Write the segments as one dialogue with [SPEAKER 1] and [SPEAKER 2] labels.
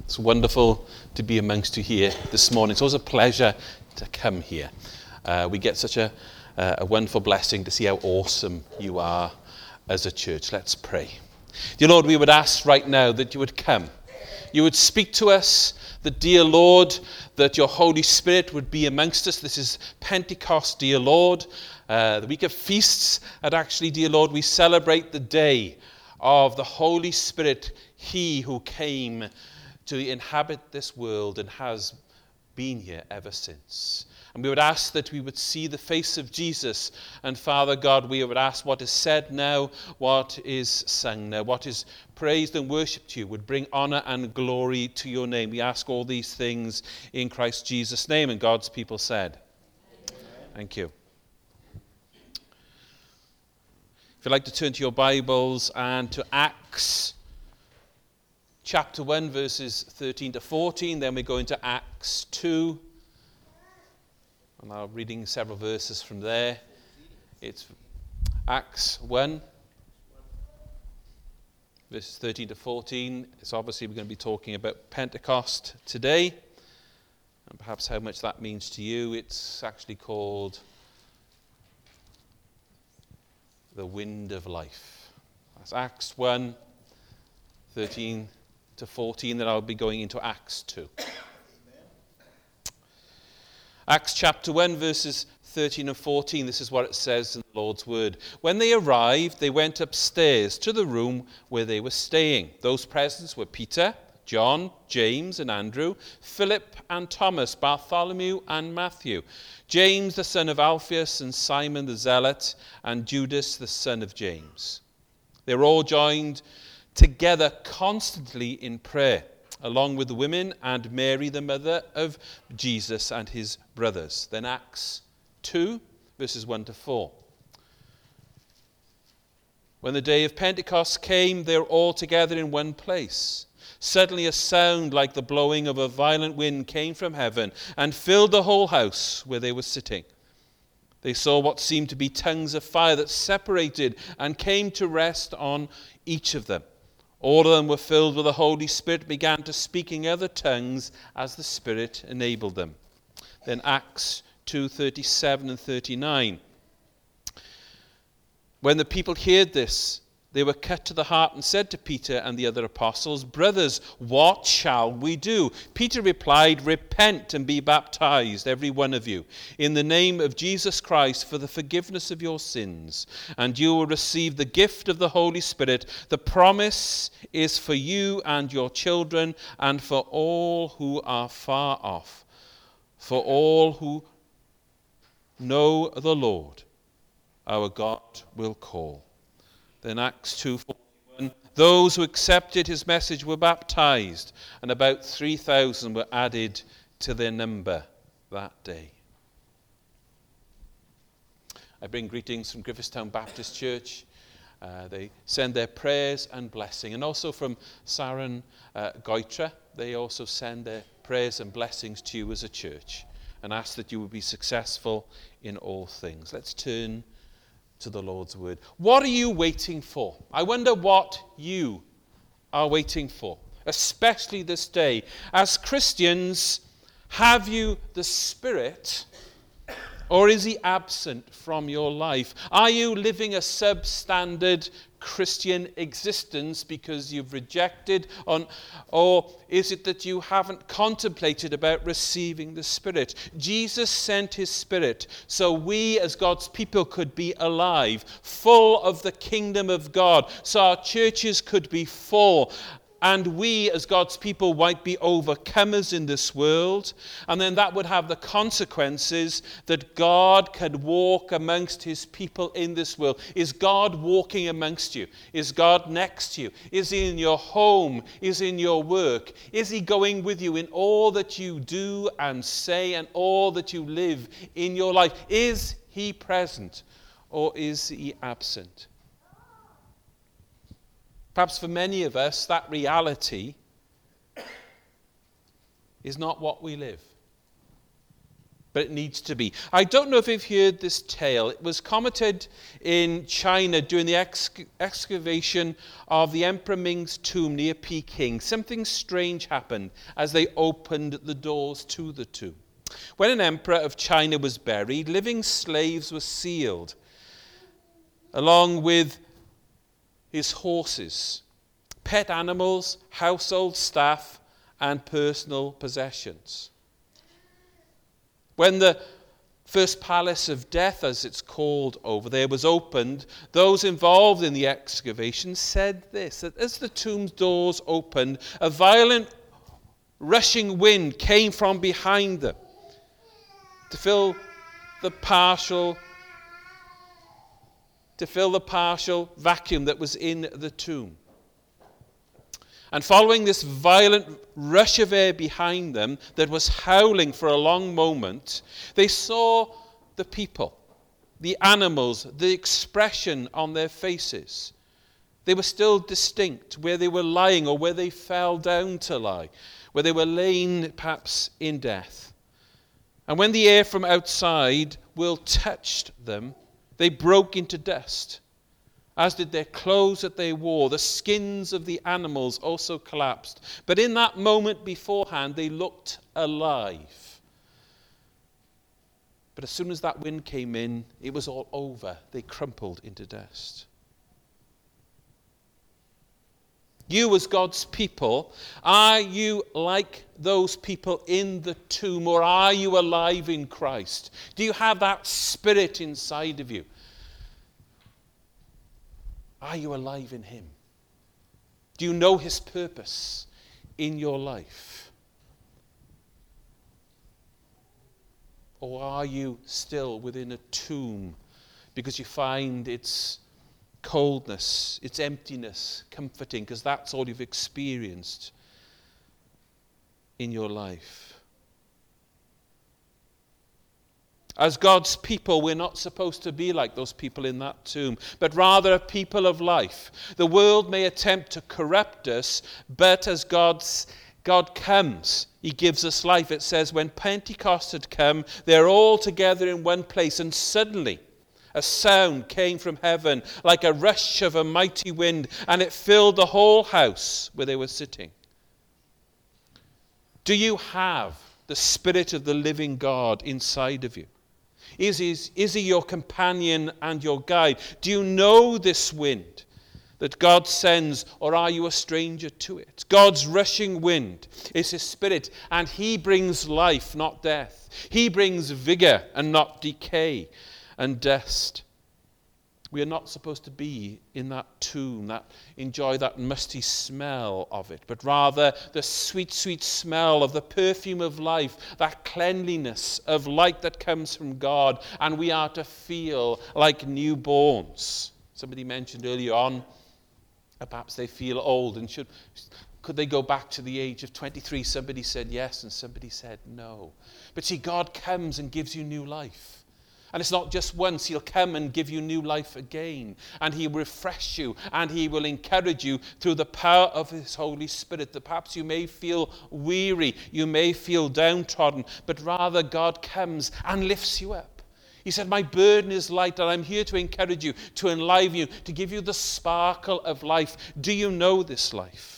[SPEAKER 1] It's wonderful to be amongst you here this morning. It's always a pleasure to come here. We get such a wonderful blessing to see how awesome you are as a church. Let's pray. Dear Lord, we would ask right now that you would come. You would speak to us, that, dear Lord, that your Holy Spirit would be amongst us. This is Pentecost, dear Lord, the week of feasts. And actually, dear Lord, we celebrate the day of the Holy Spirit, he who came to inhabit this world and has been here ever since. And we would ask that we would see the face of Jesus. And Father God, we would ask what is said now, what is sung now, what is praised and worshipped you would bring honor and glory to your name. We ask all these things in Christ Jesus' name. And God's people said, amen. Thank you. If you'd like to turn to your Bibles and to Acts chapter 1, verses 13 to 14, then we go into Acts 2. I'm now reading several verses from there. It's Acts 1, verses 13 to 14. It's obviously we're going to be talking about Pentecost today, and perhaps how much that means to you. It's actually called the wind of life. That's Acts 1, 13 to 14, then I'll be going into Acts 2. Acts chapter 1, verses 13 and 14, this is what it says in the Lord's word. When they arrived, they went upstairs to the room where they were staying. Those present were Peter, John, James and Andrew, Philip and Thomas, Bartholomew and Matthew, James the son of Alphaeus and Simon the Zealot, and Judas the son of James. They were all joined together constantly in prayer, along with the women and Mary, the mother of Jesus, and his brothers. Then Acts 2, verses 1 to 4. When the day of Pentecost came, they were all together in one place. Suddenly a sound like the blowing of a violent wind came from heaven and filled the whole house where they were sitting. They saw what seemed to be tongues of fire that separated and came to rest on each of them. All of them were filled with the Holy Spirit, began to speak in other tongues as the Spirit enabled them. Then Acts 2:37 and 39. When the people heard this, they were cut to the heart and said to Peter and the other apostles, "Brothers, what shall we do?" Peter replied, "Repent and be baptized, every one of you, in the name of Jesus Christ for the forgiveness of your sins, and you will receive the gift of the Holy Spirit. The promise is for you and your children and for all who are far off, for all who know the Lord, our God will call." Then Acts 2:41, those who accepted his message were baptized, and about 3,000 were added to their number that day. I bring greetings from Griffithstown Baptist Church. They send their prayers and blessing. And also from Saron Goitra, they also send their prayers and blessings to you as a church and ask that you will be successful in all things. Let's turn to the Lord's word. What are you waiting for? I wonder what you are waiting for, especially this day. As Christians, have you the Spirit, or is he absent from your life? Are you living a substandard Christian existence because you've rejected, or is it that you haven't contemplated about receiving the Spirit? Jesus sent his Spirit so we as God's people could be alive, full of the kingdom of God, so our churches could be full, and we as God's people might be overcomers in this world. And then that would have the consequences that God could walk amongst his people in this world. Is God walking amongst you? Is God next to you? Is he in your home? Is he in your work? Is he going with you in all that you do and say and all that you live in your life? Is he present or is he absent? Perhaps for many of us, that reality is not what we live. but it needs to be. I don't know if you've heard this tale. It was commented in China during the excavation of the Emperor Ming's tomb near Peking. Something strange happened as they opened the doors to the tomb. When an emperor of China was buried, living slaves were sealed, along with his horses, pet animals, household staff, and personal possessions. When the first palace of death, as it's called over there, was opened, those involved in the excavation said this, that as the tomb's doors opened, a violent rushing wind came from behind them to fill the partial vacuum that was in the tomb. And following this violent rush of air behind them that was howling for a long moment, they saw the people, the animals, the expression on their faces. They were still distinct where they were lying or where they fell down to lie, where they were laying perhaps in death. And when the air from outside touched them, they broke into dust, as did their clothes that they wore. The skins of the animals also collapsed. But in that moment beforehand, they looked alive. But as soon as that wind came in, it was all over. They crumpled into dust. You as God's people, are you like those people in the tomb, or are you alive in Christ? Do you have that spirit inside of you? Are you alive in him? Do you know his purpose in your life? Or are you still within a tomb because you find its coldness, its emptiness comforting, because that's all you've experienced in your life? As God's people, we're not supposed to be like those people in that tomb, but rather a people of life. The world may attempt to corrupt us, but as God comes, he gives us life. It says when Pentecost had come, they're all together in one place, and suddenly a sound came from heaven like a rush of a mighty wind, and it filled the whole house where they were sitting. Do you have the Spirit of the living God inside of you? Is he your companion and your guide? Do you know this wind that God sends, or are you a stranger to it? God's rushing wind is his Spirit, and he brings life, not death. He brings vigor and not decay and dust. We are not supposed to be in that tomb, enjoy that musty smell of it, but rather the sweet, sweet smell of the perfume of life, that cleanliness of light that comes from God, and we are to feel like newborns. Somebody mentioned earlier on, perhaps they feel old, and could they go back to the age of 23? Somebody said yes, and somebody said no. But see, God comes and gives you new life. And it's not just once. He'll come and give you new life again. And he will refresh you. And he will encourage you through the power of his Holy Spirit. That perhaps you may feel weary. You may feel downtrodden. But rather God comes and lifts you up. He said, my burden is light, and I'm here to encourage you, to enliven you, to give you the sparkle of life. Do you know this life?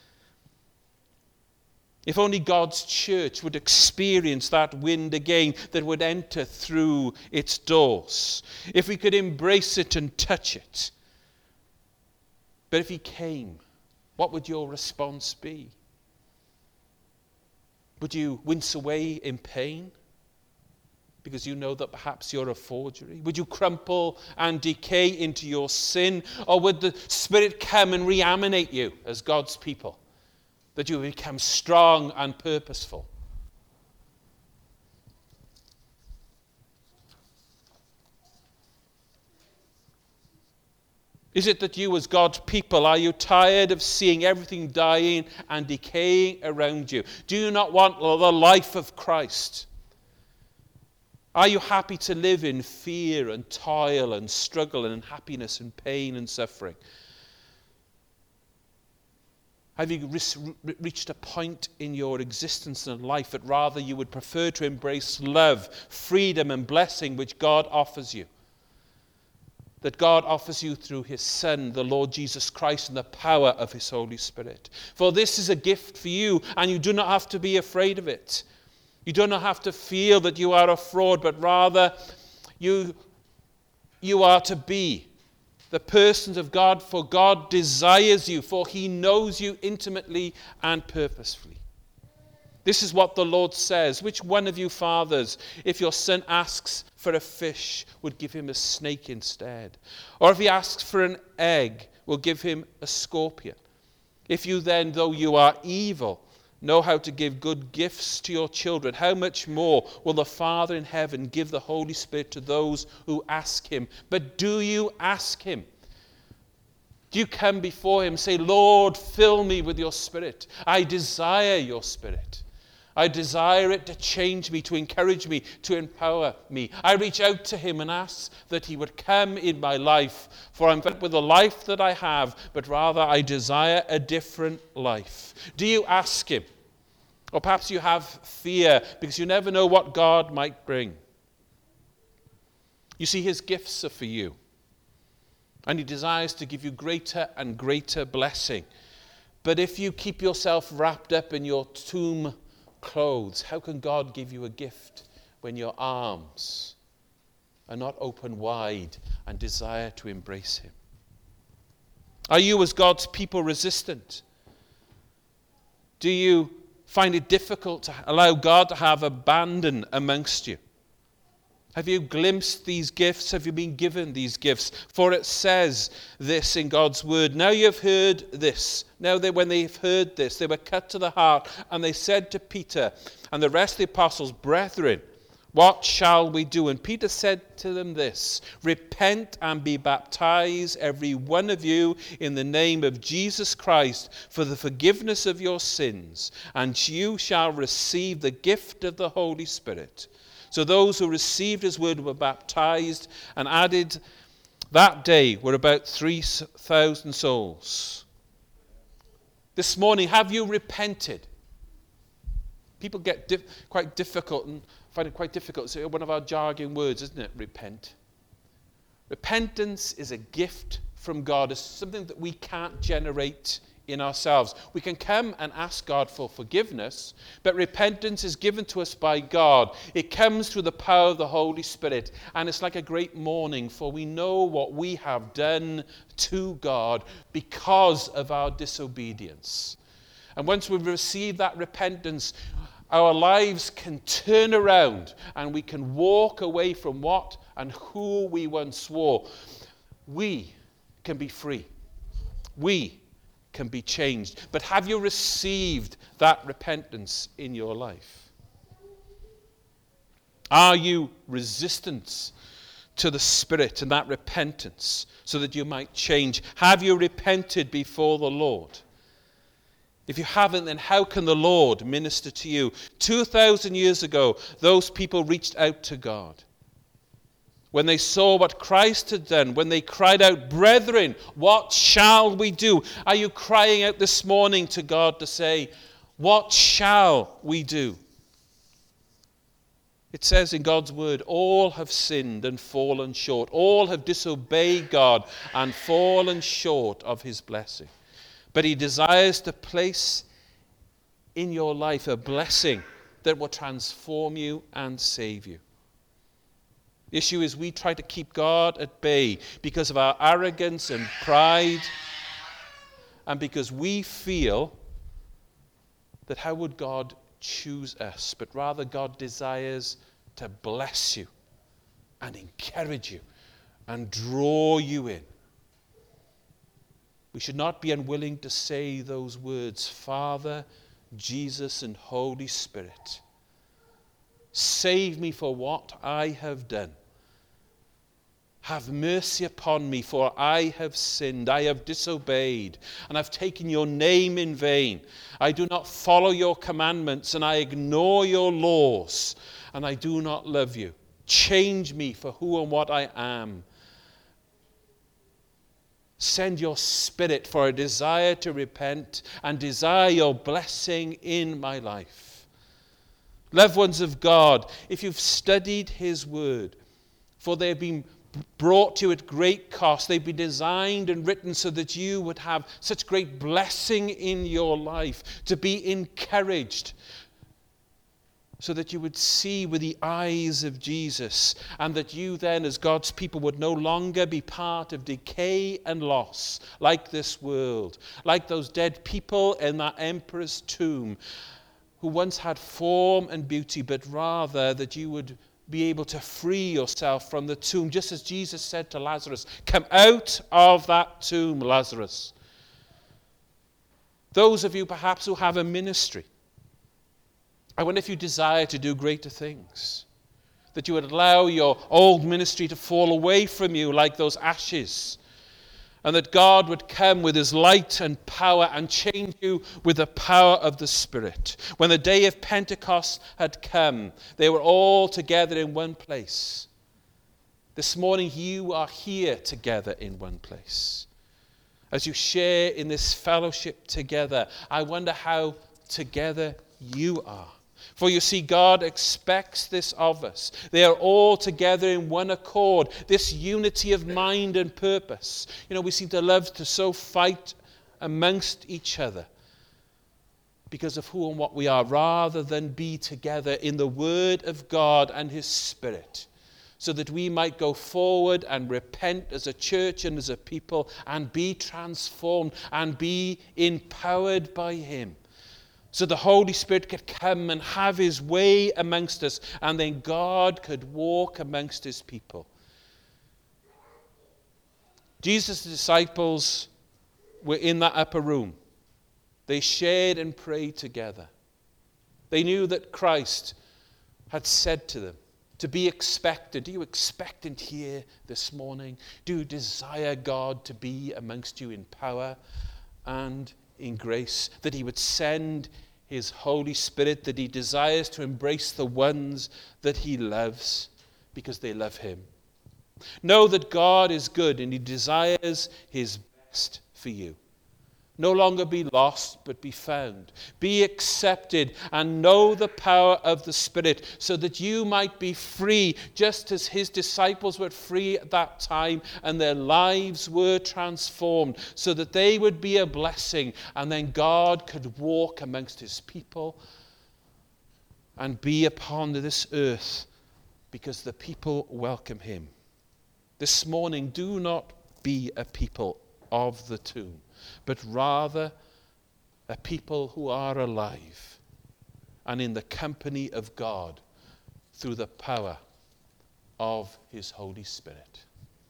[SPEAKER 1] If only God's church would experience that wind again that would enter through its doors. If we could embrace it and touch it. But if he came, what would your response be? Would you wince away in pain because you know that perhaps you're a forgery? Would you crumple and decay into your sin? Or would the Spirit come and reanimate you as God's people, that you become strong and purposeful? Is it that you as God's people, are you tired of seeing everything dying and decaying around you? Do you not want the life of Christ? Are you happy to live in fear and toil and struggle and unhappiness and pain and suffering? Have you reached a point in your existence and life that rather you would prefer to embrace love, freedom, and blessing which God offers you? That God offers you through his Son, the Lord Jesus Christ, and the power of his Holy Spirit. For this is a gift for you, and you do not have to be afraid of it. You do not have to feel that you are a fraud, but rather you are to be the persons of God, for God desires you, for he knows you intimately and purposefully. This is what the Lord says. Which one of you fathers, if your son asks for a fish, would give him a snake instead? Or if he asks for an egg, will give him a scorpion? If you then, though you are evil, know how to give good gifts to your children, how much more will the Father in heaven give the Holy Spirit to those who ask him? But do you ask him? Do you come before him and say, Lord, fill me with your Spirit. I desire your Spirit. I desire it to change me, to encourage me, to empower me. I reach out to him and ask that he would come in my life, for I'm fed with the life that I have, but rather I desire a different life. Do you ask him? Or perhaps you have fear because you never know what God might bring. You see, his gifts are for you, and he desires to give you greater and greater blessing. But if you keep yourself wrapped up in your tomb clothes, how can God give you a gift when your arms are not open wide and desire to embrace him? Are you, as God's people, resistant? Do you find it difficult to allow God to have abandon amongst you? Have you glimpsed these gifts? Have you been given these gifts? For it says this in God's word. Now you have heard this. Now when they've heard this, they were cut to the heart, and they said to Peter and the rest of the apostles, Brethren, what shall we do? And Peter said to them this, Repent and be baptized, every one of you, in the name of Jesus Christ, for the forgiveness of your sins, and you shall receive the gift of the Holy Spirit. So those who received his word were baptized, and added that day were about 3,000 souls. This morning, have you repented? People get quite difficult and find it quite difficult. It's one of our jargon words, isn't it? Repent. Repentance is a gift from God. It's something that we can't generate in ourselves. We can come and ask God for forgiveness, but repentance is given to us by God. It comes through the power of the Holy Spirit, and it's like a great mourning, for we know what we have done to God because of our disobedience. And once we've received that repentance, our lives can turn around and we can walk away from what and who we once were. We can be free. We can be changed. But have you received that repentance in your life? Are you resistant to the Spirit and that repentance so that you might change? Have you repented before the Lord? If you haven't, then how can the Lord minister to you? 2,000 years ago, those people reached out to God. When they saw what Christ had done, when they cried out, Brethren, what shall we do? Are you crying out this morning to God to say, what shall we do? It says in God's word, all have sinned and fallen short. All have disobeyed God and fallen short of his blessing. But he desires to place in your life a blessing that will transform you and save you. The issue is we try to keep God at bay because of our arrogance and pride, and because we feel that how would God choose us? But rather God desires to bless you and encourage you and draw you in. We should not be unwilling to say those words, Father, Jesus, and Holy Spirit, save me for what I have done. Have mercy upon me, for I have sinned. I have disobeyed, and I've taken your name in vain. I do not follow your commandments, and I ignore your laws, and I do not love you. Change me for who and what I am. Send your Spirit for a desire to repent and desire your blessing in my life. Loved ones of God, if you've studied his word, for they've been brought to you at great cost, they've been designed and written so that you would have such great blessing in your life, to be encouraged, so that you would see with the eyes of Jesus, and that you then, as God's people, would no longer be part of decay and loss, like this world, like those dead people in that emperor's tomb, who once had form and beauty, but rather that you would be able to free yourself from the tomb, just as Jesus said to Lazarus, "Come out of that tomb, Lazarus." Those of you perhaps who have a ministry, I wonder if you desire to do greater things, that you would allow your old ministry to fall away from you like those ashes, and that God would come with his light and power and change you with the power of the Spirit. When the day of Pentecost had come, they were all together in one place. This morning you are here together in one place. As you share in this fellowship together, I wonder how together you are. For you see, God expects this of us. They are all together in one accord, this unity of mind and purpose. You know, we seem to love to so fight amongst each other because of who and what we are, rather than be together in the Word of God and his Spirit, so that we might go forward and repent as a church and as a people and be transformed and be empowered by him. So the Holy Spirit could come and have his way amongst us, and then God could walk amongst his people. Jesus' disciples were in that upper room. They shared and prayed together. They knew that Christ had said to them to be expectant. Are you expectant here this morning? Do you desire God to be amongst you in power and in grace, that he would send his Holy Spirit, that he desires to embrace the ones that he loves because they love him? Know that God is good and he desires his best for you. No longer be lost, but be found. Be accepted and know the power of the Spirit, so that you might be free, just as his disciples were free at that time, and their lives were transformed, so that they would be a blessing, and then God could walk amongst his people and be upon this earth because the people welcome him. This morning, do not be a people of the tomb, but rather a people who are alive and in the company of God through the power of his Holy Spirit.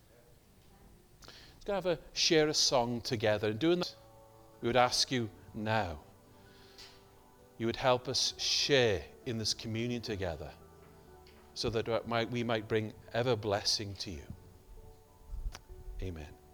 [SPEAKER 1] Let's go share a song together. And doing that, we would ask you now, you would help us share in this communion together, so that we might bring ever blessing to you. Amen.